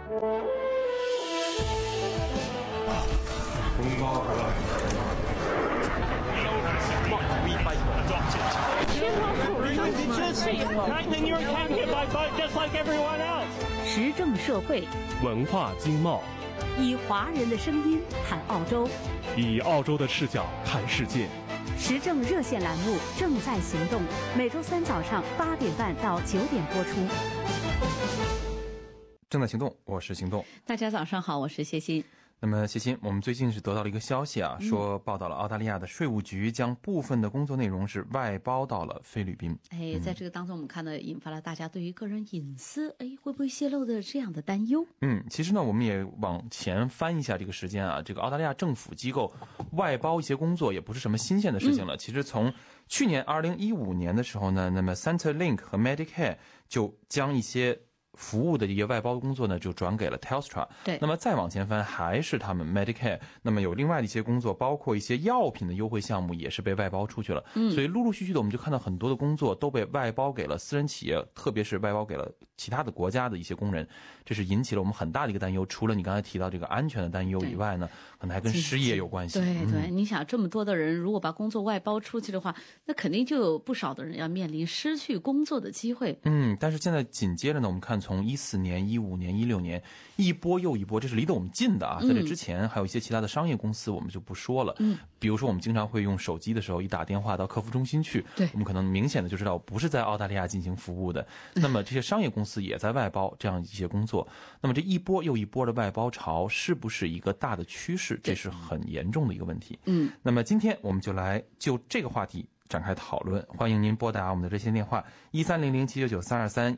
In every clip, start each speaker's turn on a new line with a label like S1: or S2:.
S1: 时政社会，
S2: 文化经贸，
S1: 以华人的声音谈澳洲，
S2: 以澳洲的视角看世界。
S1: 时政热线栏目正在行动，每周三早上8点半到9点播出。
S3: 正在行动，我是行动。
S1: 大家早上好，我是谢欣。
S3: 那么谢欣，我们最近是得到了一个消息啊，说报道了澳大利亚的税务局将部分的工作内容是外包到了菲律宾。
S1: 在这个当中，我们看到引发了大家对于个人隐私会不会泄露的这样的担忧。
S3: 其实呢，我们也往前翻一下这个时间啊，这个澳大利亚政府机构外包一些工作也不是什么新鲜的事情了。其实从去年2015年的时候呢，那么 Centrelink 和 Medicare 就将一些服务的一些外包工作呢，就转给了 Telstra。
S1: 对，
S3: 那么再往前翻，还是他们 Medicare。那么有另外的一些工作，包括一些药品的优惠项目，也是被外包出去了。所以陆陆续续的，我们就看到很多的工作都被外包给了私人企业，特别是外包给了其他的国家的一些工人。这是引起了我们很大的一个担忧。除了你刚才提到这个安全的担忧以外呢，可能还跟失业有关系。
S1: 对，你想这么多的人，如果把工作外包出去的话，那肯定就有不少的人要面临失去工作的机会。
S3: 但是现在紧接着呢，我们看从14年、15年、16年一波又一波，这是离得我们近的啊。在这之前还有一些其他的商业公司，我们就不说了。比如说我们经常会用手机的时候，一打电话到客服中心去，我们可能明显的就知道不是在澳大利亚进行服务的。那么这些商业公司也在外包这样一些工作。那么这一波又一波的外包潮是不是一个大的趋势？这是很严重的一个问题。那么今天我们就来就这个话题展开讨论。欢迎您拨打我们的热线电话1300799323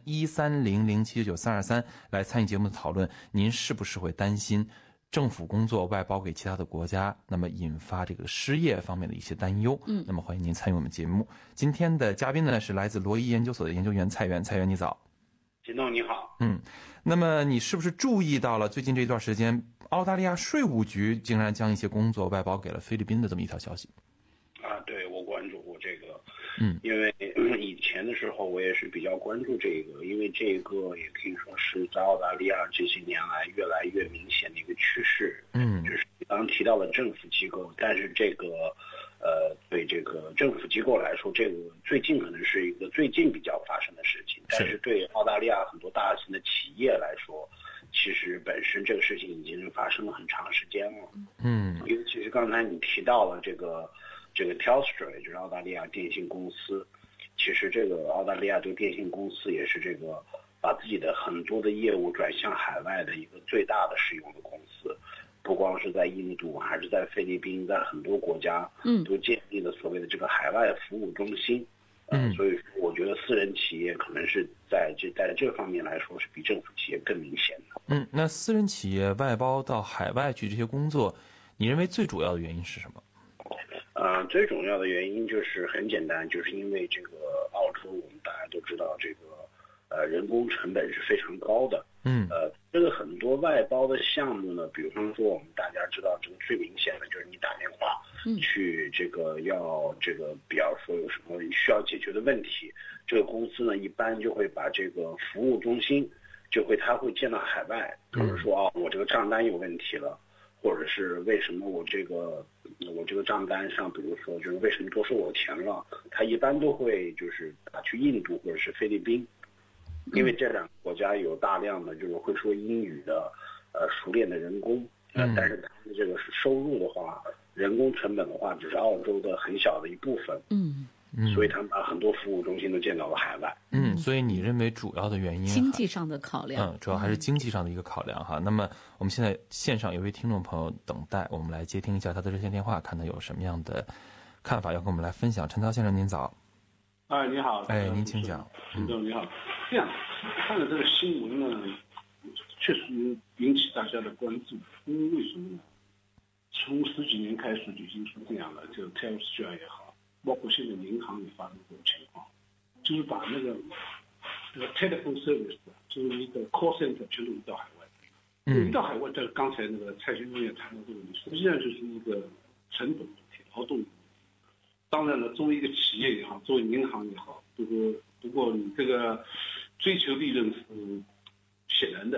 S3: 1300799323来参与节目的讨论。您是不是会担心政府工作外包给其他的国家，那么引发这个失业方面的一些担忧？那么欢迎您参与我们节目。今天的嘉宾呢是来自罗伊研究所的研究员蔡元。蔡元，你早。
S4: 行动你好。
S3: 那么你是不是注意到了最近这段时间澳大利亚税务局竟然将一些工作外包给了菲律宾的这么一条消息？
S4: 对，我关注过这个。因为以前的时候我也是比较关注这个，因为这个也可以说是在澳大利亚这些年来越来越明显的一个趋势。就是刚刚提到了政府机构，但是这个对这个政府机构来说，这个最近可能是一个最近比较发生的事情，但是对澳大利亚很多大型的企业来说，其实本身这个事情已经发生了很长时间了。尤其是刚才你提到了这个 Telstra， 就是澳大利亚电信公司。其实这个澳大利亚这个电信公司也是这个把自己的很多的业务转向海外的一个最大的使用的公司。不光是在印度，还是在菲律宾，在很多国家都建立了所谓的这个海外服务中心。所以说我觉得私人企业可能是在这方面来说是比政府企业更明显的。
S3: 那私人企业外包到海外去这些工作，你认为最主要的原因是什么？
S4: 最重要的原因就是很简单，就是因为这个澳洲我们大家都知道这个人工成本是非常高的。这个很多外包的项目呢，比方说我们大家知道这个最明显的就是你打电话去这个要这个比方说有什么需要解决的问题，这个公司呢一般就会把这个服务中心它会建到海外，比如说我这个账单有问题了，或者是为什么我这个账单上，比如说就是为什么多收我钱了，他一般都会就是打去印度或者是菲律宾，因为这两个国家有大量的就是会说英语的熟练的人工。但是他们这个是收入的话，人工成本的话只是澳洲的很小的一部分。所以他们把很多服务中心都建到了海外。
S3: 所以你认为主要的原因
S1: 经济上的考量？
S3: 主要还是经济上的一个考量哈。那么我们现在线上有一位听众朋友等待，我们来接听一下他的热线电话，看他有什么样的看法要跟我们来分享。陈涛先生您早。
S5: 你好。
S3: 您请讲。
S5: 陈总你好。这样看了这个新闻呢，确实引起大家的关注。因为为什么呢？从10几年开始就已经是这样了，就 Telstra 也好，包括现在银行也发生这种情况，就是把那个 telephone service， 就是一个 call center 全都移到海外。移到海外，这刚才那个蔡先生也谈到这个问题，实际上就是一个成本问题、劳动问题。当然了，作为一个企业也好，作为银行也好，不过你这个追求利润是显然的，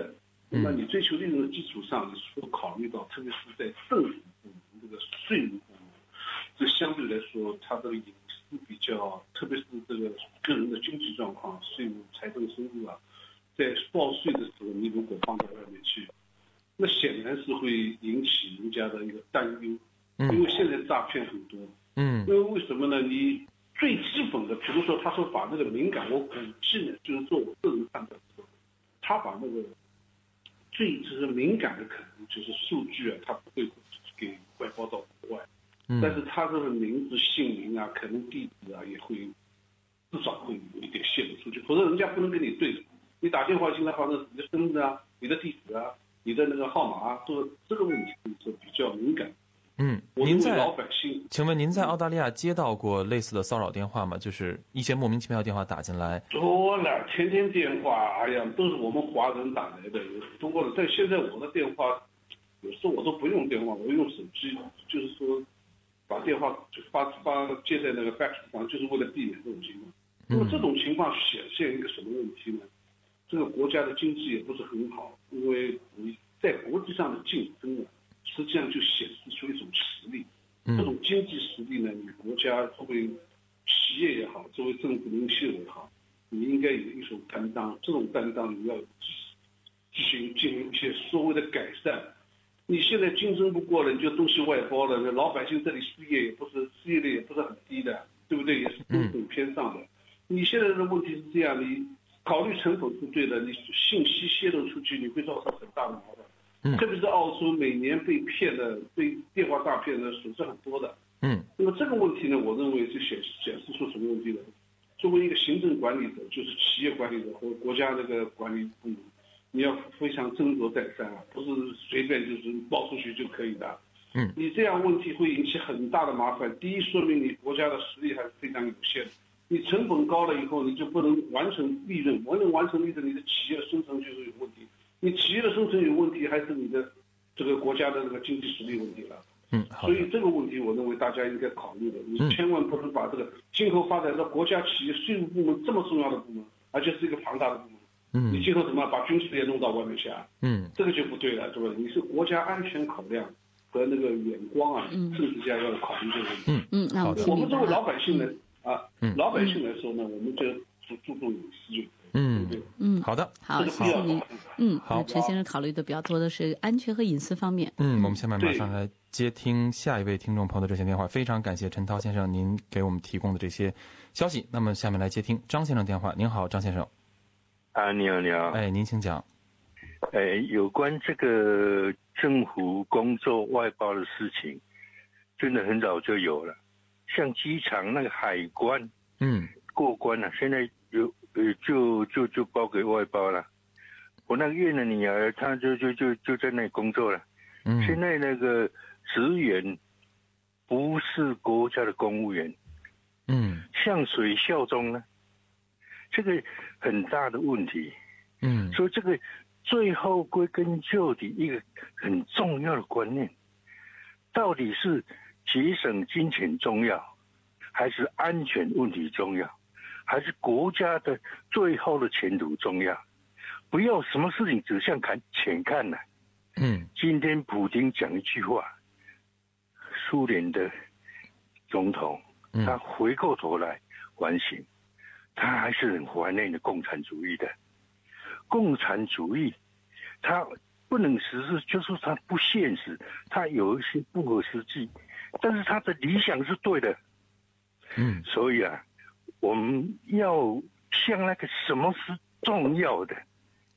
S5: 那么你追求利润的基础上，你所考虑到，特别是在政府部门这个税务部门，这相对来说它这个隐私比较，特别是这个个人的经济状况、税务、财政收入啊，在报税的时候，你如果放到外面去，那显然是会引起人家的一个担忧，因为现在诈骗很多。因为为什么呢？你最基本的，比如说他说把那个敏感，我估计呢，就是说我个人判断说，他把那个就是敏感的可能就是数据啊，他不会给外包到国外，但是他这个名字、姓名啊，可能地址啊，也会至少会有一点泄露出去，否则人家不能跟你对。你打电话进来，好像你的身份证啊、你的地址啊、你的那个号码啊，都这个问题是比较敏感。
S3: 您在
S5: 老百姓，
S3: 请问您在澳大利亚接到过类似的骚扰电话吗？就是一些莫名其妙的电话打进来。
S5: 多了，天天电话，哎呀，都是我们华人打来的，多了。但现在我的电话，有时候我都不用电话，我用手机，就是说把电话就发接在那个 fax 上，就是为了避免这种情况。那么这种情况显现一个什么问题呢？这个国家的经济也不是很好，因为你在国际上的竞争啊，实际上就显示出一种实力。这种经济实力呢，你国家作为企业也好，作为政府领袖也好，你应该有一种担当。这种担当你要进行一些所谓的改善。你现在竞争不过了，你就东西外包了，那老百姓这里失业率也不是很低的，对不对？也是中等偏上的。你现在的问题是这样，你考虑成本是对的，你信息泄露出去，你会造成很大的麻烦。特别是澳洲每年被电话诈骗的损失很多的。那么这个问题呢，我认为就显示出什么问题呢？作为一个行政管理者，就是企业管理者或国家这个管理部门，你要非常斟酌再三啊，不是随便就是报出去就可以的。你这样问题会引起很大的麻烦。第一，说明你国家的实力还是非常有限的。你成本高了以后，你就不能完成利润，完成利润，你的企业生存就是有问题。你企业的生存有问题，还是你的这个国家的这个经济实力问题了。所以这个问题，我认为大家应该考虑的。你千万不能把这个今后发展到国家企业税务部门这么重要的部门，而且是一个庞大的部门。你今后怎么把军事也弄到外面去啊？这个就不对了，对吧？你是国家安全考量和那个眼光啊，政治家要考虑这个问题。
S1: 那
S5: 我们作为老百姓呢，老百姓来说呢，我们就注重隐私就可以。
S3: 好的，
S1: 好，谢谢您。好，陈先生考虑的比较多的是安全和隐私方面。
S3: 我们下面马上来接听下一位听众朋友的热线电话。非常感谢陈涛先生您给我们提供的这些消息。那么下面来接听张先生电话。您好，张先生。
S6: 你好，你好。
S3: 您请讲。
S6: 有关这个政府工作外包的事情，真的很早就有了。像机场那个海关，过关了，现在就包给外包了。我那个越南女儿，她就在那里工作了。现在那个职员不是国家的公务员，向谁效忠呢？这个很大的问题。所以这个最后归根究底一个很重要的观念，到底是节省金钱重要，还是安全问题重要，还是国家的最后的前途重要？不要什么事情只向钱看了。今天普丁讲一句话，苏联的总统，他回过头来反省，他还是很怀念的共产主义的。共产主义，他不能实施，就是他不现实，他有一些不合实际，但是他的理想是对的。所以啊，我们要像那个什么是重要的，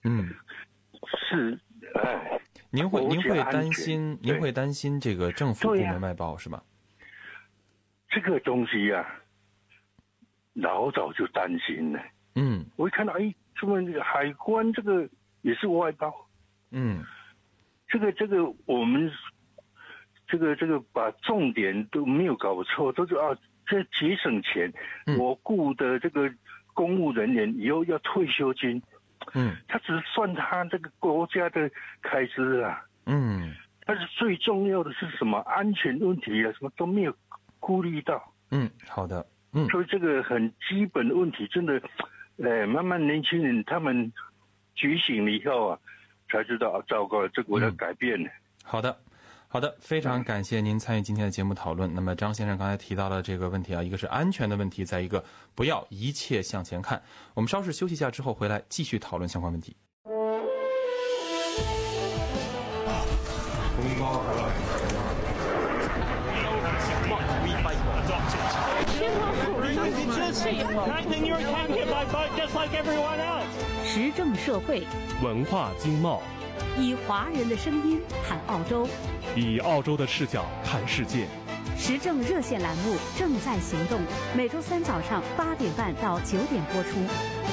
S6: 是
S3: 您会担心这个政府部门外包是吧？
S6: 这个东西啊，老早就担心了。我一看到，这么海关这个也是外包。这个我们这个把重点都没有搞错，都是这节省钱。我雇的这个公务人员以后要退休金，他只算他这个国家的开支啊。但是最重要的是什么？安全问题啊，什么都没有顾虑到。
S3: 好的。
S6: 所以这个很基本的问题，真的，慢慢年轻人他们觉醒了以后啊， 才知道糟糕了，这个我要改变了。
S3: 好的，非常感谢您参与今天的节目讨论。那么张先生刚才提到了这个问题啊，一个是安全的问题，再一个不要一切向前看。我们稍事休息一下之后回来继续讨论相关问题。
S7: 时政社会，
S2: 文化经贸，
S7: 以华人的声音谈澳洲，
S2: 以澳洲的视角看世界。
S7: 时政热线栏目正在行动，每周3早上8点半到9点播出。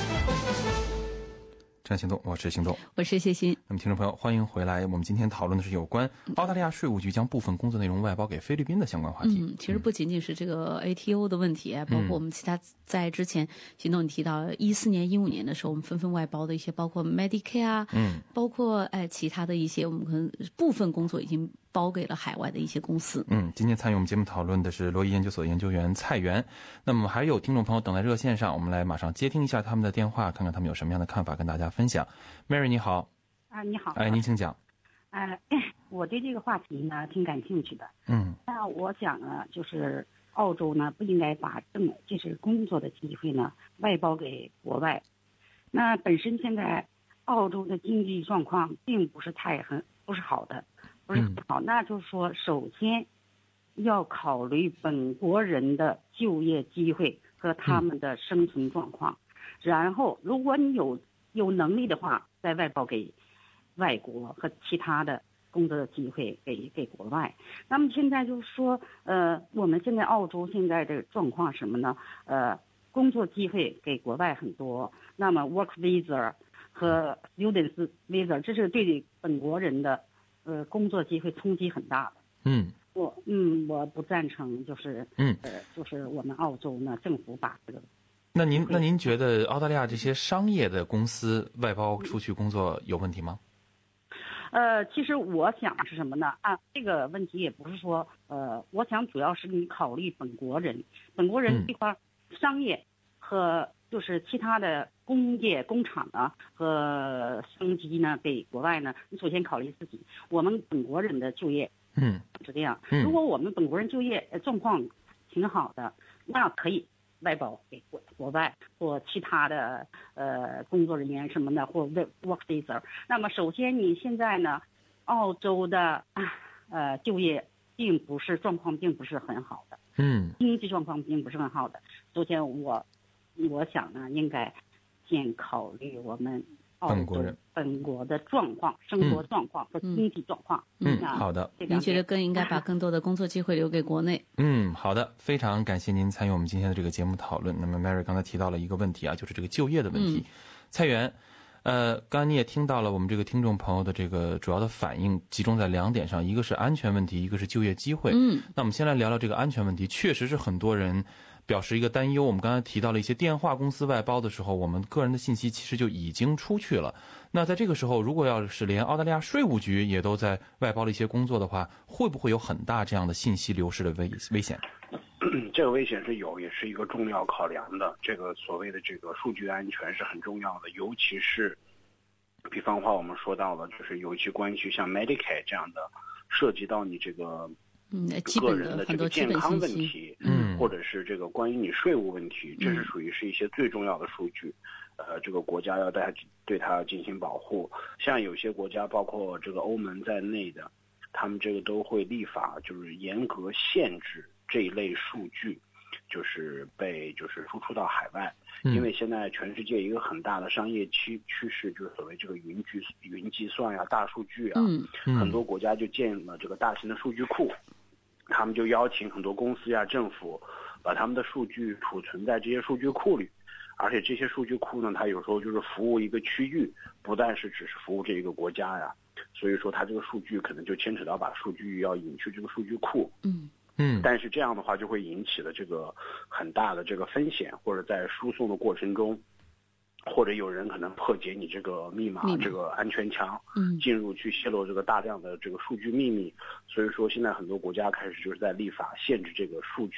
S3: 正在行动，我是行动，
S1: 我是谢欣。
S3: 那么听众朋友，欢迎回来。我们今天讨论的是有关澳大利亚税务局将部分工作内容外包给菲律宾的相关话题。
S1: 其实不仅仅是这个 ATO 的问题，包括我们其他在之前行动你提到14年、15年的时候，我们纷纷外包的一些，包括 Medicare 啊，包括其他的一些，我们可能部分工作已经包给了海外的一些公司。
S3: 今天参与我们节目讨论的是罗伊研究所研究员蔡元。那么还有听众朋友等在热线上，我们来马上接听一下他们的电话，看看他们有什么样的看法跟大家分享。Mary 你好。
S8: 你好。
S3: 您请讲。
S8: 我对这个话题呢挺感兴趣的。那我想呢，就是澳洲呢不应该把就是工作的机会呢外包给国外。那本身现在澳洲的经济状况并不是不是好的。不是很好，那就是说，首先要考虑本国人的就业机会和他们的生存状况，然后如果你有能力的话，再外包给外国和其他的工作的机会给国外。那么现在就是说，我们现在澳洲现在的状况什么呢？工作机会给国外很多，那么 work visa 和 students visa 这是对本国人的工作机会冲击很大的。我不赞成，就是就是我们澳洲呢，政府把这个。那
S3: 您觉得澳大利亚这些商业的公司外包出去工作有问题吗？
S8: 其实我想是什么呢？这个问题也不是说我想主要是你考虑本国人这块商业和就是其他的工业工厂呢和升级呢给国外呢，你首先考虑自己，我们本国人的就业，是这样。如果我们本国人就业状况挺好的，那可以外包给国外或其他的工作人员什么的或 work visa。那么首先你现在呢，澳洲的就业状况并不是很好的，经济状况并不是很好的。首先我想呢，应该先考虑我们澳洲本国的状况、生活状况和经济状况。
S3: 好的。
S1: 您觉得更应该把更多的工作机会留给国内？
S3: 好的，非常感谢您参与我们今天的这个节目讨论。那么 Mary 刚才提到了一个问题啊，就是这个就业的问题。蔡元，刚才你也听到了我们这个听众朋友的这个主要的反应集中在2点上，一个是安全问题，一个是就业机会。那我们先来聊聊这个安全问题，确实是很多人表示一个担忧。我们刚才提到了一些电话公司外包的时候，我们个人的信息其实就已经出去了。那在这个时候，如果要是连澳大利亚税务局也都在外包了一些工作的话，会不会有很大这样的信息流失的危险？
S4: 这个危险是有，也是一个重要考量的。这个所谓的这个数据安全是很重要的，尤其是比方话我们说到了，就是尤其关于像 Medicare 这样的涉及到你这个个人的这个健康问题，或者是这个关于你税务问题，这是属于是一些最重要的数据。这个国家要对它进行保护。像有些国家，包括这个欧盟在内的，他们这个都会立法，就是严格限制这一类数据，就是输出到海外。因为现在全世界一个很大的商业趋势，就是所谓这个云计算呀、大数据啊，很多国家就建了这个大型的数据库，他们就邀请很多公司呀、政府把他们的数据储存在这些数据库里。而且这些数据库呢，它有时候就是服务一个区域，不但是只是服务这一个国家呀，所以说它这个数据可能就牵扯到把数据要引去这个数据库。但是这样的话就会引起了这个很大的这个风险，或者在输送的过程中，或者有人可能破解你这个密码这个安全墙，进入去泄露这个大量的这个数据秘密。所以说现在很多国家开始就是在立法限制这个数据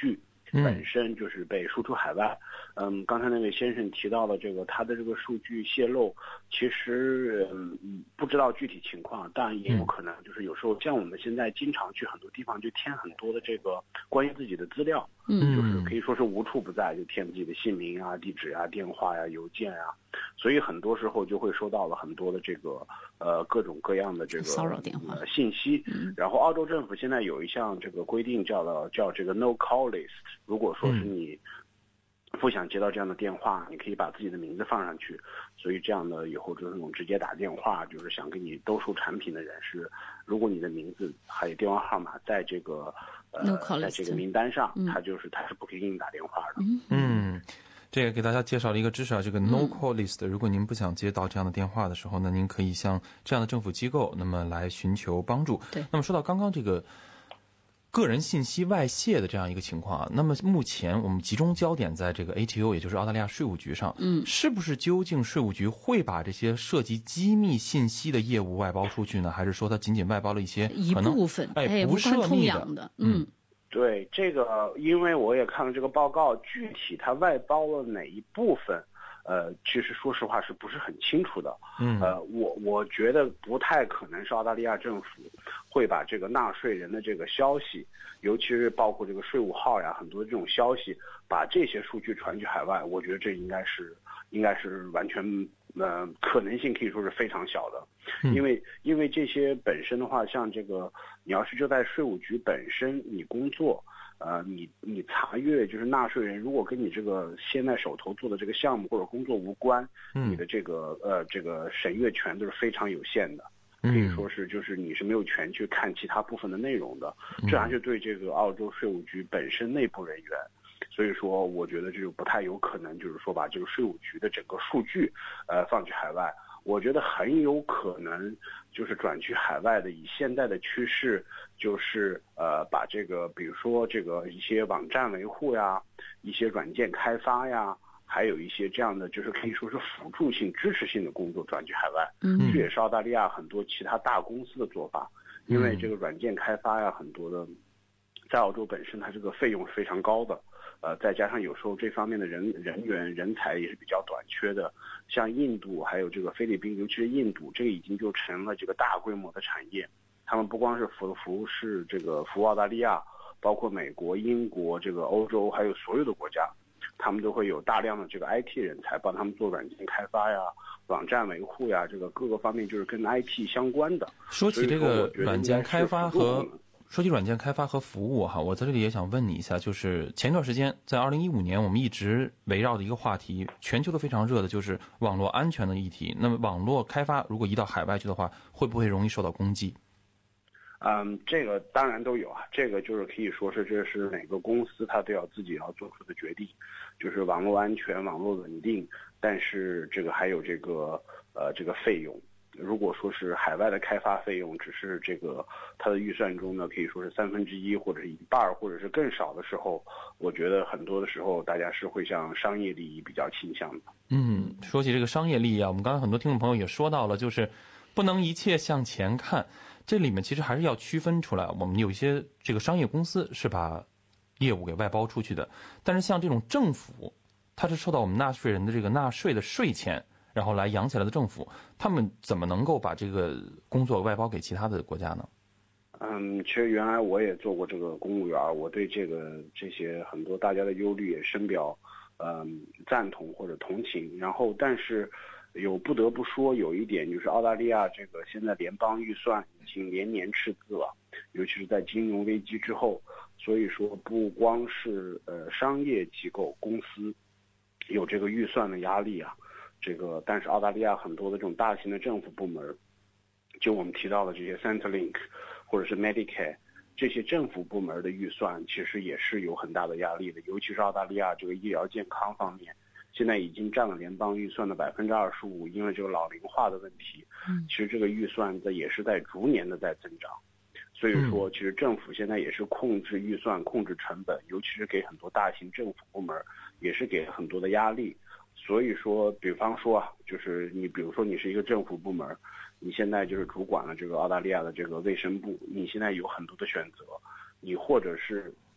S4: 本身就是被输出海外。刚才那位先生提到了这个他的这个数据泄露，其实不知道具体情况，但也有可能就是有时候像我们现在经常去很多地方就填很多的这个关于自己的资料，就是可以说是无处不在，就填自己的姓名啊、地址啊、电话呀、邮件啊，所以很多时候就会收到了很多的这个各种各样的这个
S1: 骚扰电话
S4: 信息。然后澳洲政府现在有一项这个规定叫这个 No Call List， 如果说是你不想接到这样的电话，你可以把自己的名字放上去，所以这样的以后就是那种直接打电话，就是想给你兜售产品的人是，如果你的名字还有电话号码在这个在这个名单上，他是不可以给你打电话的。
S3: 这个给大家介绍了一个知识啊，这个 No Call List， 如果您不想接到这样的电话的时候呢，您可以向这样的政府机构那么来寻求帮助。
S1: 对，
S3: 那么说到刚刚这个个人信息外泄的这样一个情况啊，那么目前我们集中焦点在这个 ATO， 也就是澳大利亚税务局上。是不是究竟税务局会把这些涉及机密信息的业务外包出去呢？还是说它仅仅外包了一些可能
S1: 部分，
S3: 不涉密的？
S4: 对，这个因为我也看了这个报告，具体它外包了哪一部分，其实说实话是不是很清楚的。我觉得不太可能是澳大利亚政府会把这个纳税人的这个消息，尤其是包括这个税务号呀，很多这种消息，把这些数据传去海外。我觉得这应该是完全可能性可以说是非常小的。因为这些本身的话，像这个你要是就在税务局本身你工作，你查阅就是纳税人如果跟你这个现在手头做的这个项目或者工作无关，你的这个审阅权都是非常有限的，可以说是就是你是没有权去看其他部分的内容的，这样就对这个澳洲税务局本身内部人员。所以说我觉得这就不太有可能就是说把这个税务局的整个数据放去海外。我觉得很有可能就是转去海外的，以现在的趋势就是把这个比如说这个一些网站维护呀，一些软件开发呀，还有一些这样的就是可以说是辅助性支持性的工作转去海外。这也是澳大利亚很多其他大公司的做法，因为这个软件开发呀，很多的在澳洲本身它这个费用是非常高的，再加上有时候这方面的人员人才也是比较短缺的，像印度还有这个菲律宾，尤其是印度，这个已经就成了这个大规模的产业。他们不光是服务澳大利亚，包括美国、英国、这个欧洲，还有所有的国家，他们都会有大量的这个 IT 人才帮他们做软件开发呀、网站维护呀，这个各个方面就是跟 IT 相关的。
S3: 说起这个软件开发和服务哈，我在这里也想问你一下，就是前段时间在2015年，我们一直围绕的一个话题，全球都非常热的就是网络安全的议题。那么网络开发如果移到海外去的话，会不会容易受到攻击？
S4: 这个当然都有啊，这个就是可以说是这是每个公司它都要自己要做出的决定，就是网络安全、网络稳定，但是这个还有这个费用。如果说是海外的开发费用只是这个它的预算中呢，可以说是1/3或者是一半或者是更少的时候，我觉得很多的时候大家是会向商业利益比较倾向的。
S3: 说起这个商业利益啊，我们刚才很多听众朋友也说到了，就是不能一切向前看，这里面其实还是要区分出来，我们有一些这个商业公司是把业务给外包出去的，但是像这种政府，它是受到我们纳税人的这个纳税的税钱然后来养起来的政府，他们怎么能够把这个工作外包给其他的国家呢？
S4: 其实原来我也做过这个公务员，我对这些很多大家的忧虑也深表赞同或者同情。然后但是不得不说有一点，就是澳大利亚这个现在联邦预算已经连年赤字了，尤其是在金融危机之后，所以说不光是商业机构公司有这个预算的压力啊，但是澳大利亚很多的这种大型的政府部门，就我们提到的这些 Centrelink 或者是 Medicare 这些政府部门的预算，其实也是有很大的压力的。尤其是澳大利亚这个医疗健康方面，现在已经占了联邦预算的25%，因为这个老龄化的问题，其实这个预算也是在逐年的在增长。所以说，其实政府现在也是控制预算、控制成本，尤其是给很多大型政府部门也是给很多的压力。所以说，比方说啊，就是比如说你是一个政府部门，你现在就是主管了这个澳大利亚的这个卫生部，你现在有很多的选择，你或者是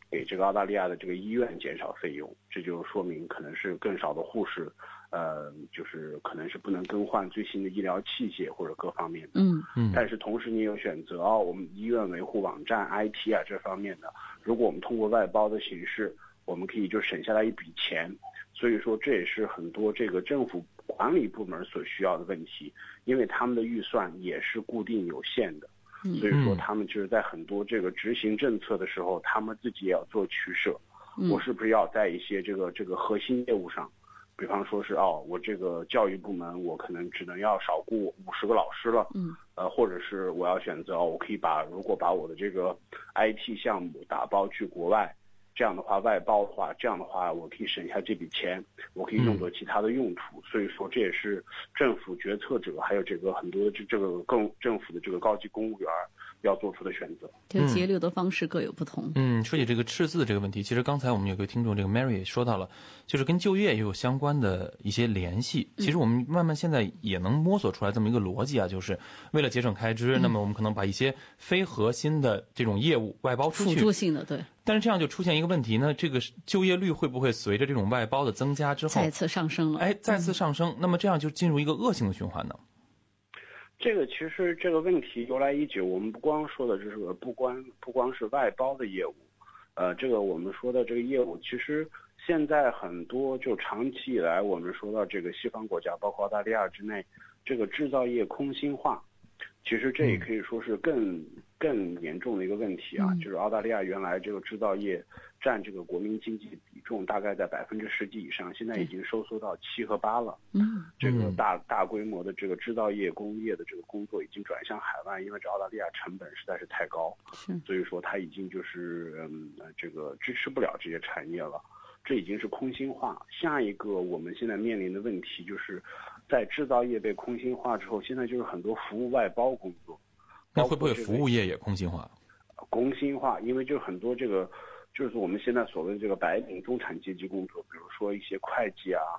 S4: 给这个澳大利亚的这个医院减少费用，这就说明可能是更少的护士，就是可能是不能更换最新的医疗器械或者各方面的。但是同时你有选择我们医院维护网站 IT 啊这方面的，如果我们通过外包的形式，我们可以就省下来一笔钱。所以说这也是很多这个政府管理部门所需要的问题，因为他们的预算也是固定有限的。所以说他们就是在很多这个执行政策的时候，他们自己也要做取舍。我是不是要在一些这个核心业务上，比方说是我这个教育部门我可能只能要少雇50个老师了，或者是我要选择我可以如果把我的这个 IT 项目打包去国外，这样的话外包的话，这样的话我可以省下这笔钱，我可以用作其他的用途。所以说这也是政府决策者还有这个很多这个政府的这个高级公务员要做出的选择。
S1: 这个节流的方式各有不同。
S3: 说起这个赤字这个问题，其实刚才我们有个听众这个 Mary 也说到了，就是跟就业也有相关的一些联系。其实我们慢慢现在也能摸索出来这么一个逻辑啊，就是为了节省开支，那么我们可能把一些非核心的这种业务外包出去，
S1: 辅助性的，对。
S3: 但是这样就出现一个问题呢，这个就业率会不会随着这种外包的增加之后
S1: 再次上升了？
S3: 再次上升，那么这样就进入一个恶性的循环呢？
S4: 这个其实这个问题由来已久，我们不光说的就是不光是外包的业务，这个我们说的这个业务，其实现在很多就长期以来我们说到这个西方国家，包括澳大利亚之内，这个制造业空心化，其实这也可以说是更严重的一个问题啊。就是澳大利亚原来这个制造业占这个国民经济比重大概在10%几以上，现在已经收缩到7和8了。这个大规模的这个制造业工业的这个工作已经转向海外，因为这澳大利亚成本实在是太高，所以说它已经就是这个支持不了这些产业了，这已经是空心化。下一个我们现在面临的问题就是在制造业被空心化之后，现在就是很多服务外包工作。
S3: 那会不会服务业也空心化？
S4: 空心化，因为就很多这个就是我们现在所谓的这个白领中产阶级工作，比如说一些会计啊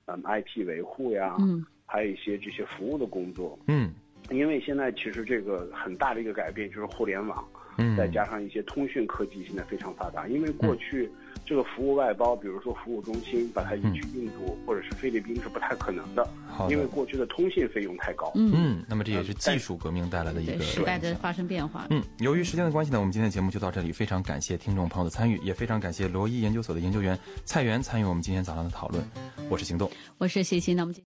S4: ，IT 维护呀，还有一些这些服务的工作。因为现在其实这个很大的一个改变就是互联网，再加上一些通讯科技现在非常发达。因为过去这个服务外包，比如说服务中心把它移去印度或者是菲律宾是不太可能的，因为过去的通信费用太高。
S3: 那么这也是技术革命带来的一个
S1: 时代的发生变化。
S3: 由于时间的关系呢，我们今天的节目就到这里，非常感谢听众朋友的参与，也非常感谢罗伊研究所的研究员蔡元参与我们今天早上的讨论。我是行动，
S1: 我是谢欣，那我们